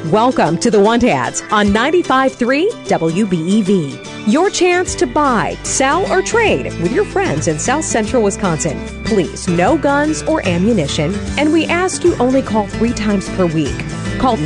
Welcome to the Want Ads on 95.3 WBEV. Your chance to buy, sell, or trade with your friends in South Central Wisconsin. Please, no guns or ammunition, and we ask you only call 3 times per week. Call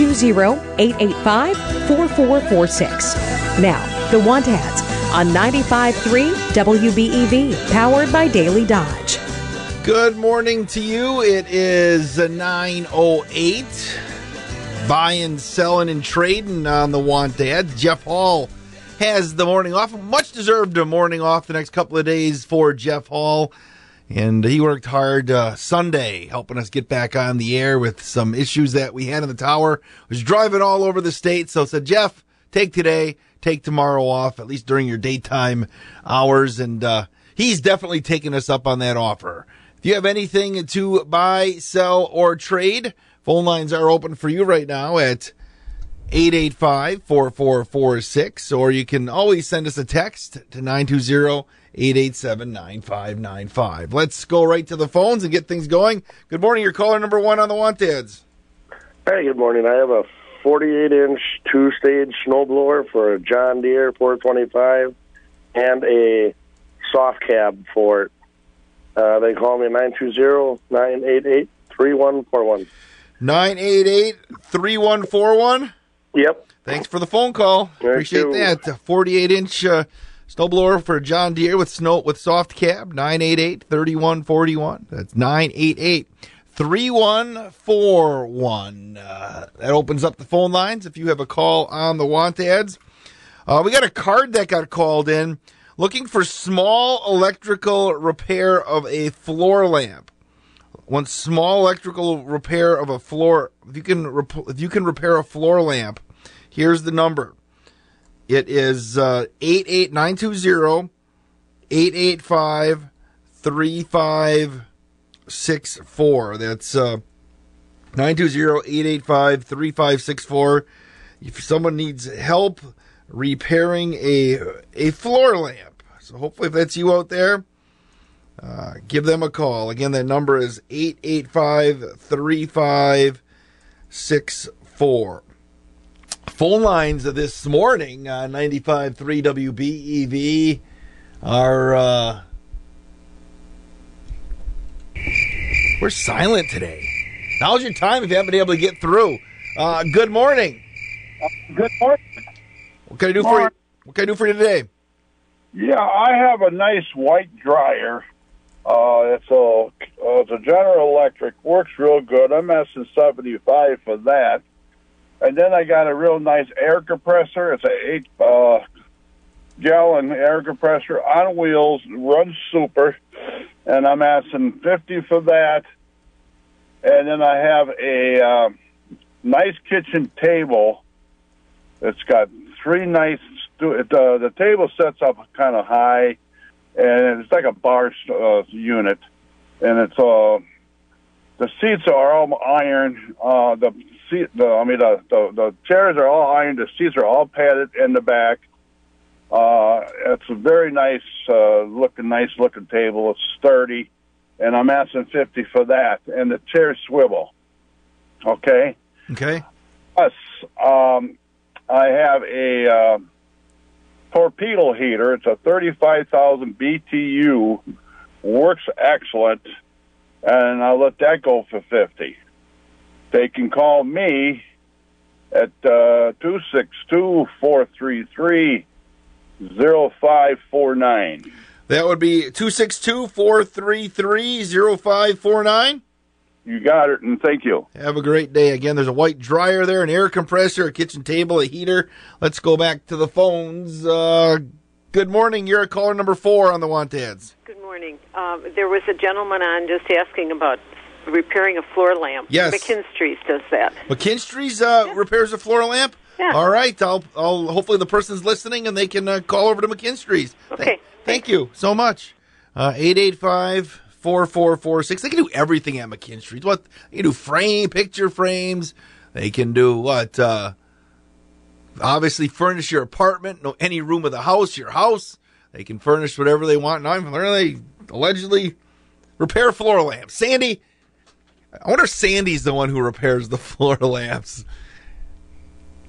920-885-4446. Now, the Want Ads on 95.3 WBEV, powered by Daily Dodge. Good morning to you. It is 9:08. Buying, selling, and trading on the Want Ads. Jeff Hall has the morning off. Much deserved a morning off the next couple of days for Jeff Hall. And he worked hard Sunday, helping us get back on the air with some issues that we had in the tower. Was driving all over the state, so said, Jeff, take today, take tomorrow off, at least during your daytime hours. And he's definitely taking us up on that offer. If you have anything to buy, sell, or trade, phone lines are open for you right now at 885-4446, or you can always send us a text to 920-887-9595. Let's go right to the phones and get things going. Good morning. You're caller number 1 on the Want Ads. Hey, good morning. I have a 48-inch two-stage snowblower for a John Deere 425 and a soft cab for it. They call me 920-988-3141. 988-3141? Yep. Thanks for the phone call. Appreciate that. A 48-inch snowblower for John Deere with soft cab, 988-3141. That's 988-3141. That opens up the phone lines if you have a call on the Want Ads. We got a card that got called in looking for small electrical repair of a floor lamp. One small electrical repair of a floor. If you can repair a floor lamp, here's the number. It is 920-885-3564. That's 920-885-3564. If someone needs help repairing a floor lamp, so hopefully if that's you out there, give them a call. Again, that number is 885-3564. Phone lines this morning on 95.3 WBEV are we're silent today. Now's your time if you haven't been able to get through. Good morning. Good morning. What can I do for you? What can I do for you today? Yeah, I have a nice white dryer. It's a General Electric. Works real good. I'm asking $75 for that. And then I got a real nice air compressor. It's a 8-gallon air compressor on wheels. Runs super. And I'm asking $50 for that. And then I have a nice kitchen table. It's got 3 nice. The table sets up kind of high, and it's like a bar unit. And it's the seats are all iron. The chairs are all iron. The seats are all padded in the back. It's a very nice looking table. It's sturdy, and I'm asking $50 for that. And the chairs swivel. Okay. Okay. Plus, I have a torpedo heater. It's a 35,000 BTU. Works excellent, and I'll let that go for $50. They can call me at 262-433-0549. That would be 262-433-0549. You got it, and thank you. Have a great day. Again, there's a white dryer there, an air compressor, a kitchen table, a heater. Let's go back to the phones. Good morning. You're caller number 4 on the Want Ads. Good morning. There was a gentleman on just asking about repairing a floor lamp. Yes. McKinstry's does that. McKinstry's repairs a floor lamp? Yeah. All right. I'll hopefully the person's listening and they can call over to McKinstry's. Okay. Thank you so much. 885-4446. They can do everything at McKinstry's. What they can do picture frames. They can do what? Obviously furnish your apartment, any room of the house, your house. They can furnish whatever they want. Now, they allegedly repair floor lamps. Sandy, I wonder if Sandy's the one who repairs the floor lamps.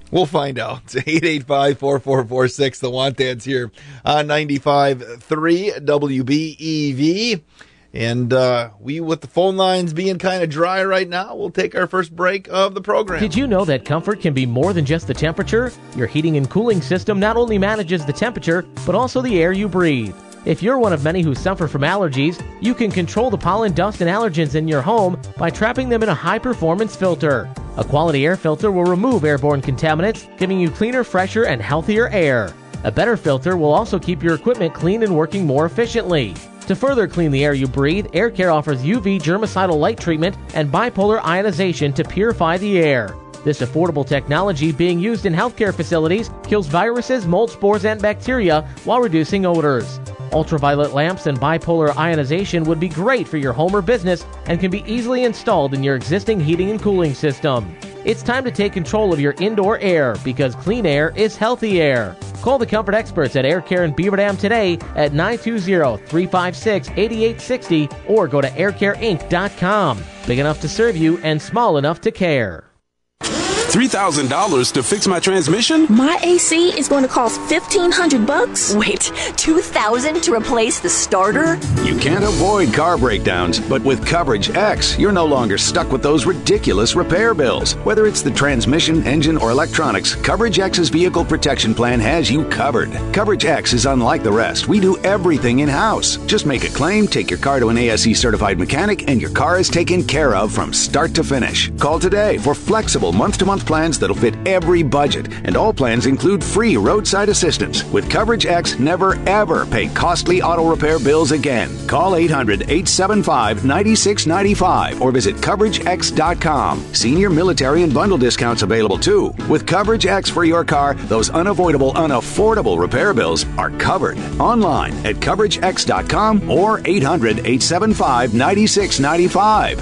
We'll find out. 885-4446, the Want Ads here on 95.3 WBEV. And we, with the phone lines being kind of dry right now, we'll take our first break of the program. Did you know that comfort can be more than just the temperature? Your heating and cooling system not only manages the temperature, but also the air you breathe. If you're one of many who suffer from allergies, you can control the pollen, dust, and allergens in your home by trapping them in a high-performance filter. A quality air filter will remove airborne contaminants, giving you cleaner, fresher, and healthier air. A better filter will also keep your equipment clean and working more efficiently. To further clean the air you breathe, Air Care offers UV germicidal light treatment and bipolar ionization to purify the air. This affordable technology being used in healthcare facilities kills viruses, mold spores, and bacteria while reducing odors. Ultraviolet lamps and bipolar ionization would be great for your home or business and can be easily installed in your existing heating and cooling system. It's time to take control of your indoor air because clean air is healthy air. Call the comfort experts at Air Care in Beaver Dam today at 920-356-8860 or go to aircareinc.com. Big enough to serve you and small enough to care. $3,000 to fix my transmission? My AC is going to cost $1,500. Wait, $2,000 to replace the starter? You can't avoid car breakdowns, but with Coverage X, you're no longer stuck with those ridiculous repair bills. Whether it's the transmission, engine, or electronics, Coverage X's vehicle protection plan has you covered. Coverage X is unlike the rest. We do everything in-house. Just make a claim, take your car to an ASE certified mechanic, and your car is taken care of from start to finish. Call today for flexible month-to-month plans that'll fit every budget, and all plans include free roadside assistance. With Coverage X, never ever pay costly auto repair bills again. Call 800-875-9695 or visit CoverageX.com. Senior, military, and bundle discounts available too. With Coverage X for your car, those unavoidable, unaffordable repair bills are covered. Online at CoverageX.com or 800-875-9695.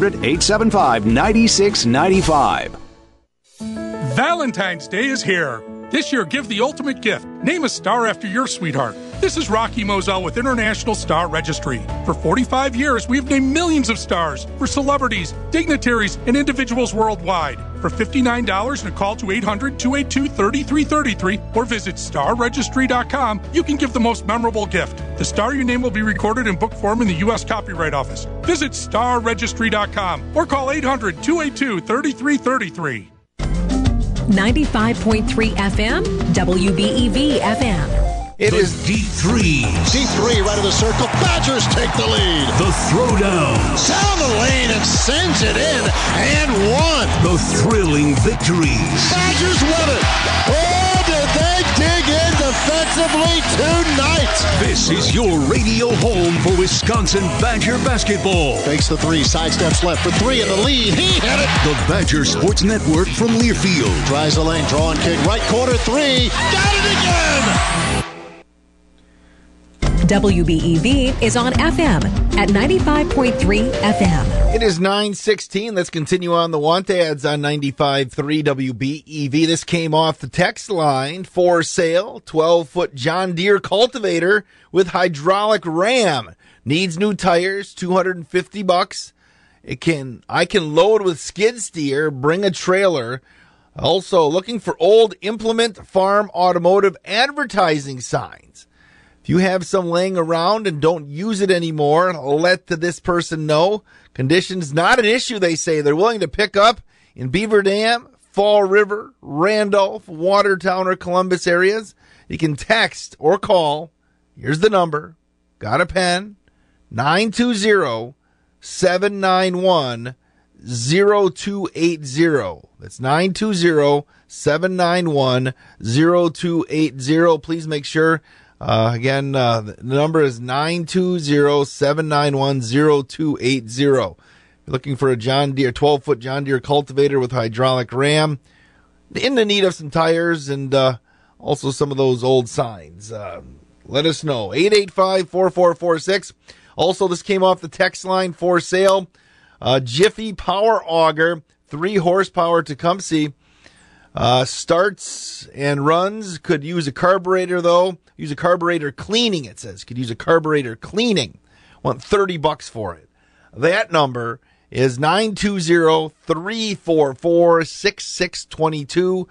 800-875-9695. Valentine's Day is here. This year, give the ultimate gift. Name a star after your sweetheart. This is Rocky Moselle with International Star Registry. For 45 years, we've named millions of stars for celebrities, dignitaries, and individuals worldwide. For $59 and a call to 800-282-3333 or visit starregistry.com, you can give the most memorable gift. The star you name will be recorded in book form in the U.S. Copyright Office. Visit starregistry.com or call 800-282-3333. 95.3 FM, WBEV FM. It is deep threes. Deep three, right of the circle. Badgers take the lead. The throwdown. Down the lane and sends it in and one. The thrilling victories. Badgers win it. Oh, did they dig in defensively tonight? This is your radio home for Wisconsin Badger basketball. Fakes the three, sidesteps left for three in the lead. He hit it. The Badger Sports Network from Learfield. Tries the lane, draw and kick, right corner three. Got it again. WBEV is on FM at 95.3 FM. It is 9:16. Let's continue on the Want Ads on 95.3 WBEV. This came off the text line. For sale, 12-foot John Deere cultivator with hydraulic ram. Needs new tires, $250. I can load with skid steer, bring a trailer. Also, looking for old Implement Farm Automotive advertising signs. If you have some laying around and don't use it anymore, let this person know. Conditions not an issue, they say. They're willing to pick up in Beaver Dam, Fall River, Randolph, Watertown, or Columbus areas. You can text or call. Here's the number. Got a pen? 920-791-0280. That's 920-791-0280. Please make sure. Again, the number is 920-791-0280. You're looking for a John Deere, 12-foot John Deere cultivator with hydraulic ram. In the need of some tires and also some of those old signs. Let us know. 885-4446. Also, this came off the text line. For sale. Jiffy Power Auger, 3 horsepower Tecumseh. Starts and runs. Could use a carburetor, though. Use a carburetor cleaning, it says. Could use a carburetor cleaning. Want $30 for it. That number is 920-344-6622,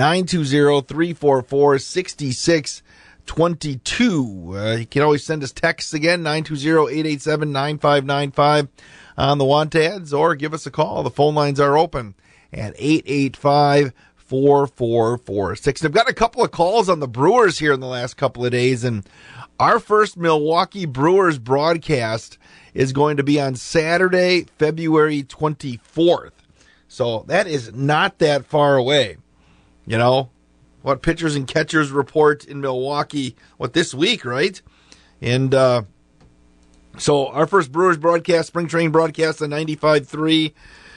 920-344-6622. You can always send us texts again, 920-887-9595 on the Want Ads, or give us a call. The phone lines are open at 885-4446. I've got a couple of calls on the Brewers here in the last couple of days, and our first Milwaukee Brewers broadcast is going to be on Saturday, February 24th. So that is not that far away. You know, what pitchers and catchers report in Milwaukee, this week, right? And so our first Brewers broadcast, spring training broadcast on 95.3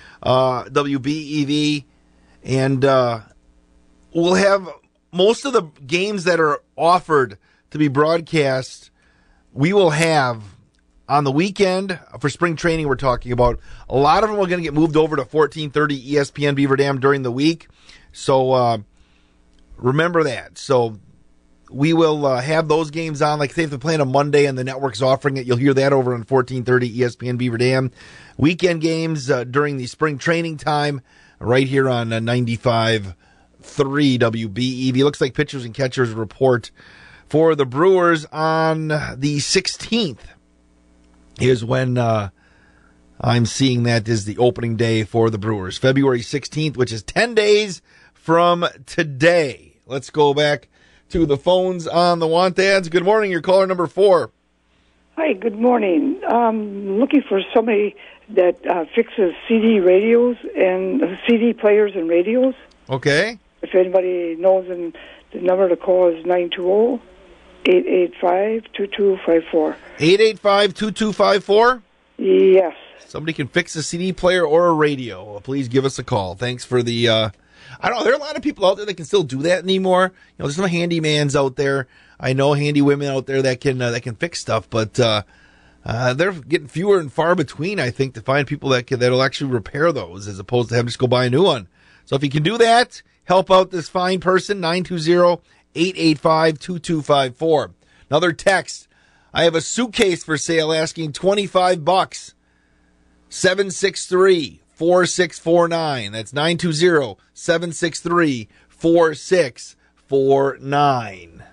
WBEV. And we'll have most of the games that are offered to be broadcast, we will have on the weekend for spring training. We're talking about a lot of them are going to get moved over to 1430 ESPN Beaver Dam during the week. So remember that. So we will have those games on. Like, say, if they're playing on Monday and the network's offering it, you'll hear that over on 1430 ESPN Beaver Dam. Weekend games during the spring training time right here on 95.3 WBEV. Looks like pitchers and catchers report for the Brewers on the 16th is when I'm seeing that is the opening day for the Brewers. February 16th, which is 10 days from today. Let's go back to the phones on the Want Ads. Good morning. You're caller number 4. Hi, good morning. Looking for somebody that fixes CD radios and CD players and radios. Okay. If anybody knows, the number to call is 920-885-2254. 885-2254? Yes. Somebody can fix a CD player or a radio. Please give us a call. Thanks for the... I don't know. There are a lot of people out there that can still do that anymore. You know, there's some handymans out there. I know handy women out there that can fix stuff, but they're getting fewer and far between, I think, to find people that'll actually repair those as opposed to having to just go buy a new one. So if you can do that, help out this fine person, 920-885-2254. Another text. I have a suitcase for sale asking $25. 763-4649. That's 920-763-4649.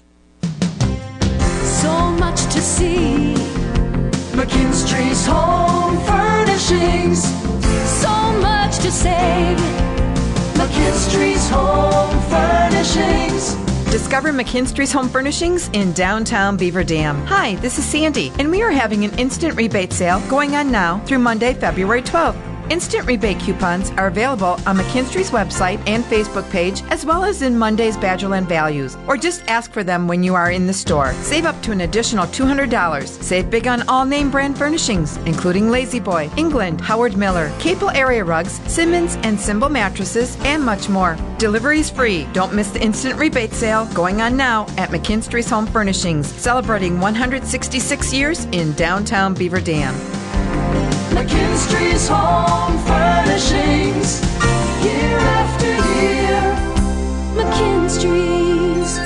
So much to see. McKinstry's Home Furnishings. So much to save. McKinstry's Home Furnishings. Discover McKinstry's Home Furnishings in downtown Beaver Dam. Hi, this is Sandy, and we are having an instant rebate sale going on now through Monday, February 12th. Instant rebate coupons are available on McKinstry's website and Facebook page, as well as in Monday's Badgerland Values, or just ask for them when you are in the store. Save up to an additional $200. Save big on all name brand furnishings, including Lazy Boy, England, Howard Miller, Capel Area Rugs, Simmons and Symbol Mattresses, and much more. Delivery is free. Don't miss the instant rebate sale going on now at McKinstry's Home Furnishings, celebrating 166 years in downtown Beaver Dam. McKinstry's Home Furnishings, year after year. McKinstry's.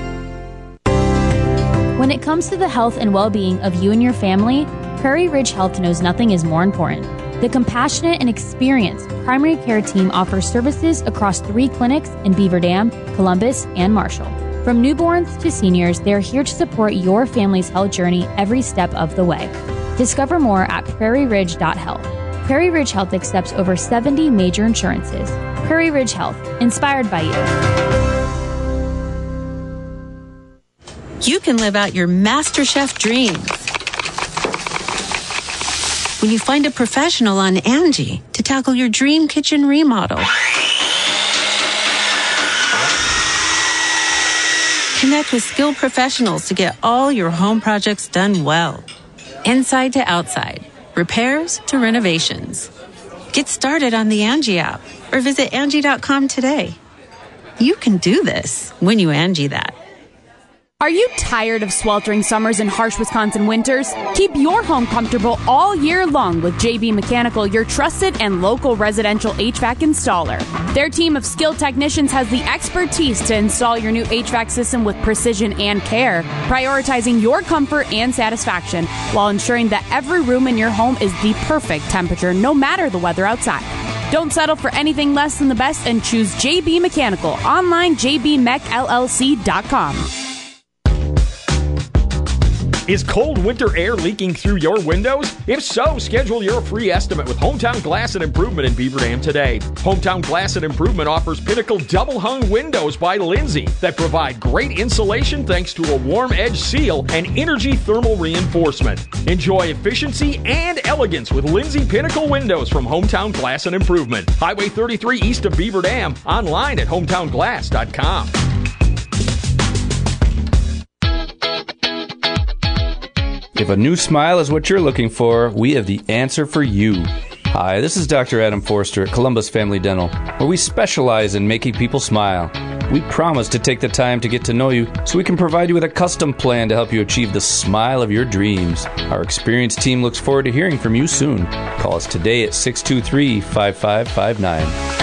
When it comes to the health and well-being of you and your family, Prairie Ridge Health knows nothing is more important. The compassionate and experienced primary care team offers services across 3 clinics in Beaver Dam, Columbus, and Marshall. From newborns to seniors, they are here to support your family's health journey every step of the way. Discover more at prairieridge.health. Prairie Ridge Health accepts over 70 major insurances. Prairie Ridge Health, inspired by you. You can live out your MasterChef dreams when you find a professional on Angie to tackle your dream kitchen remodel. Connect with skilled professionals to get all your home projects done well. Inside to outside, repairs to renovations. Get started on the Angie app or visit Angie.com today. You can do this when you Angie that. Are you tired of sweltering summers and harsh Wisconsin winters? Keep your home comfortable all year long with JB Mechanical, your trusted and local residential HVAC installer. Their team of skilled technicians has the expertise to install your new HVAC system with precision and care, prioritizing your comfort and satisfaction while ensuring that every room in your home is the perfect temperature no matter the weather outside. Don't settle for anything less than the best and choose JB Mechanical. Online, jbmechllc.com. Is cold winter air leaking through your windows? If so, schedule your free estimate with Hometown Glass and Improvement in Beaver Dam today. Hometown Glass and Improvement offers Pinnacle double-hung windows by Lindsay that provide great insulation thanks to a warm edge seal and energy thermal reinforcement. Enjoy efficiency and elegance with Lindsay Pinnacle windows from Hometown Glass and Improvement. Highway 33 east of Beaver Dam. Online at hometownglass.com. If a new smile is what you're looking for, we have the answer for you. Hi, this is Dr. Adam Forster at Columbus Family Dental, where we specialize in making people smile. We promise to take the time to get to know you so we can provide you with a custom plan to help you achieve the smile of your dreams. Our experienced team looks forward to hearing from you soon. Call us today at 623-5559.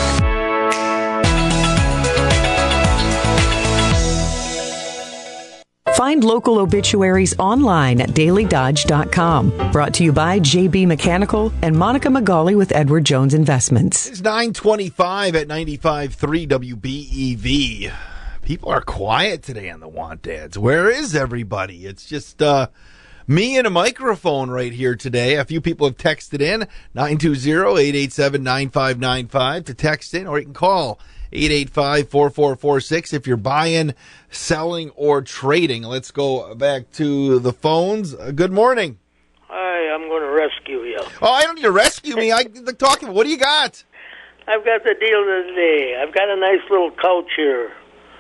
Find local obituaries online at dailydodge.com. Brought to you by JB Mechanical and Monica McGauley with Edward Jones Investments. It's 9:25 at 95.3 WBEV. People are quiet today on the Want Ads. Where is everybody? It's just me and a microphone right here today. A few people have texted in, 920-887-9595 to text in, or you can call 885-4446 if you're buying, selling, or trading. Let's go back to the phones. Good morning. Hi, I'm going to rescue you. Oh, I don't need to rescue me. I like talking. What do you got? I've got the deal today. I've got a nice little couch here.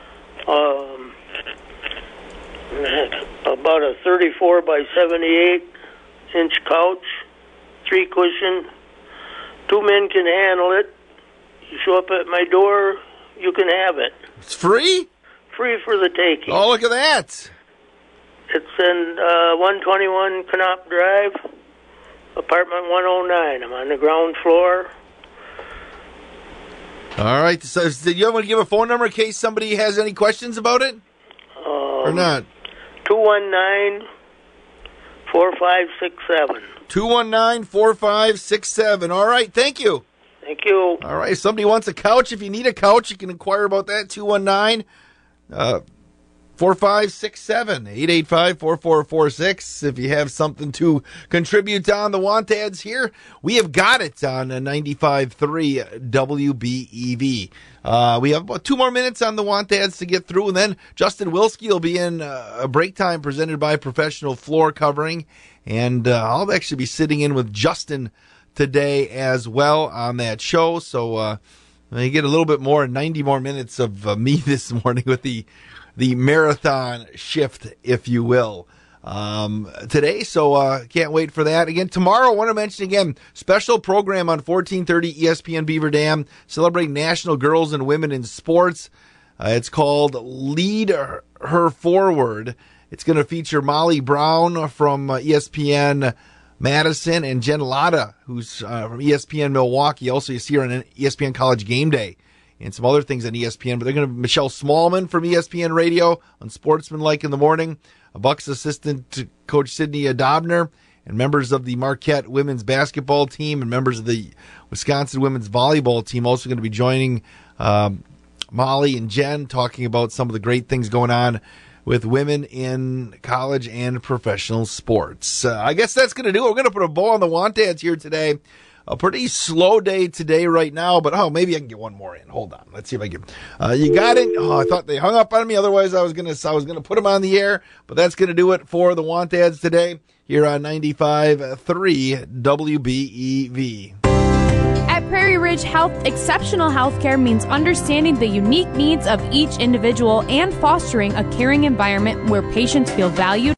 About a 34 by 78 inch couch, 3 cushion. 2 men can handle it. You show up at my door, you can have it. It's free? Free for the taking. Oh, look at that. It's in 121 Canop Drive, apartment 109. I'm on the ground floor. All right. So, do you want to give a phone number in case somebody has any questions about it? Or not? 219-4567. 219-4567. All right. Thank you. Thank you. All right. If somebody wants a couch, if you need a couch, you can inquire about that. 219-4567. 885-4446. If you have something to contribute on the Want Ads here, we have got it on 95.3 WBEV. We have about 2 more minutes on the Want Ads to get through, and then Justin Wilski will be in a break time presented by Professional Floor Covering, and I'll actually be sitting in with Justin today as well on that show. So you get a little bit more, 90 more minutes of me this morning with the marathon shift, if you will, today. So can't wait for that. Again, tomorrow, I want to mention again, special program on 1430 ESPN Beaver Dam, celebrating National Girls and Women in Sports. It's called Lead Her Forward. It's going to feature Molly Brown from ESPN Madison and Jen Latta, who's from ESPN Milwaukee. Also, you see her on ESPN College Game Day and some other things on ESPN. But they're going to have Michelle Smallman from ESPN Radio on Sportsmanlike in the Morning, a Bucks assistant coach Sydney Dobner, and members of the Marquette women's basketball team and members of the Wisconsin women's volleyball team also going to be joining Molly and Jen, talking about some of the great things going on with women in college and professional sports. I guess that's going to do it. We're going to put a bow on the Want Ads here today. A pretty slow day today right now, but maybe I can get one more in. Hold on. Let's see if I can. You got it? Oh, I thought they hung up on me. Otherwise, I was going to put them on the air, but that's going to do it for the Want Ads today here on 95.3 WBEV. At Prairie Ridge Health, exceptional health care means understanding the unique needs of each individual and fostering a caring environment where patients feel valued,